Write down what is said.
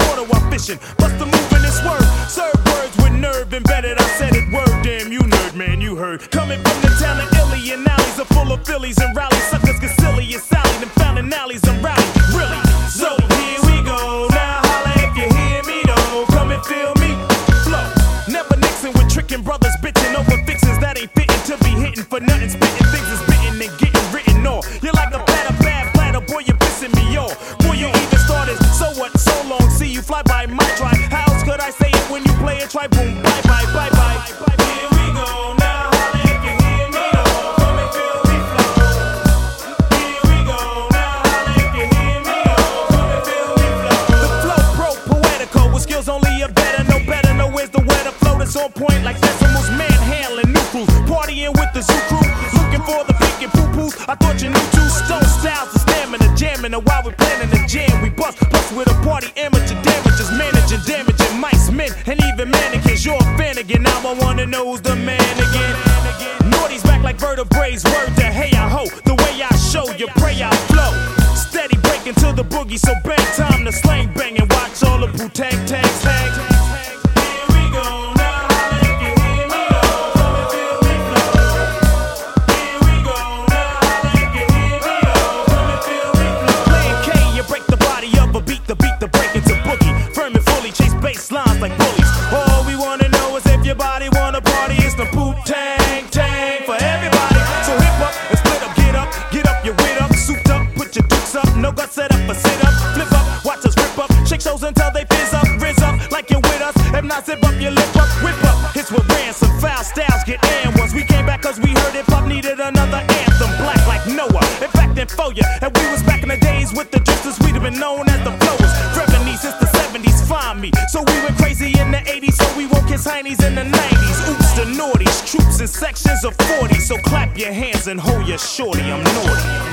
water while fishing. Bust a move in this word. Serve words with nerve embedded. I said it word. Damn, you nerd, man, you heard. Coming from the town of Illy and alleys are full of Phillies and rallies. Suckers get silly and Sally. Them found in alleys and rowdy. Really? So here we go. Now holla if you hear me though. Come and feel me. Flow. Never Nixon with tricking brothers bitching over fixins that ain't fitting to be hitting for nothing. Spitting things is bitten and getting written off. You're like a platter, bad platter, boy, you're pissing me off. Boy, you even started, so what, so long, see you fly by my try. How else could I say it when you play it? Try boom, bye bye, bye bye. Here we go, now holla if you hear me though. Come and feel me flow. Here we go, now holla if you hear me though. Come and feel me flow. The flow pro poetical with skills only a better, no better, no where's the weather flow that's on point like decimals, manhandling new crews, partying with the zoo crew, looking for the pink and poo-poos. I thought you knew two stone styles, the stamina, jamming, and while we're planning the jam, we bust plus with a party amateur damages, managing, damaging mice, men, and even mannequins. You're a fan again, now I wanna know who's the man again. Naughty's back like vertebrae, word to hey I ho. The way I show you, pray I flow. Steady breaking to the boogie, so bang time to slang bang and watch all the Wu-Tang tags hang. Here we go, now holla if you hear me though. Come and feel me flow. Here we go, now holla if you hear me though. Come and feel me flow. Playing K, you break the body of a beat, the break into boogie. Firm and fully chase bass lines like bullies. All we wanna know is if your body wanna party. It's the Wu-Tang tang for everybody. So hip up and split up, get up, your wit up, souped up, put your dukes up, no guts set up or sit up, flip up, watch us rip up, shake shows until they fizz up, rizz up like you're with us. If not, zip up your lip up, whip up. Hits with ransom, foul styles get and ones. We came back cause we heard hip hop needed another anthem, black like Noah. In fact, then for ya, and we was back in the days with the drifters. We'd have been known as the flowers. Revenue since the 70s, find me. So we went crazy in the 80s, so we won't kiss heinies in the 90s. Oops, the naughties, troops in sections of 40. So clap your hands and hold your shorty, I'm naughty.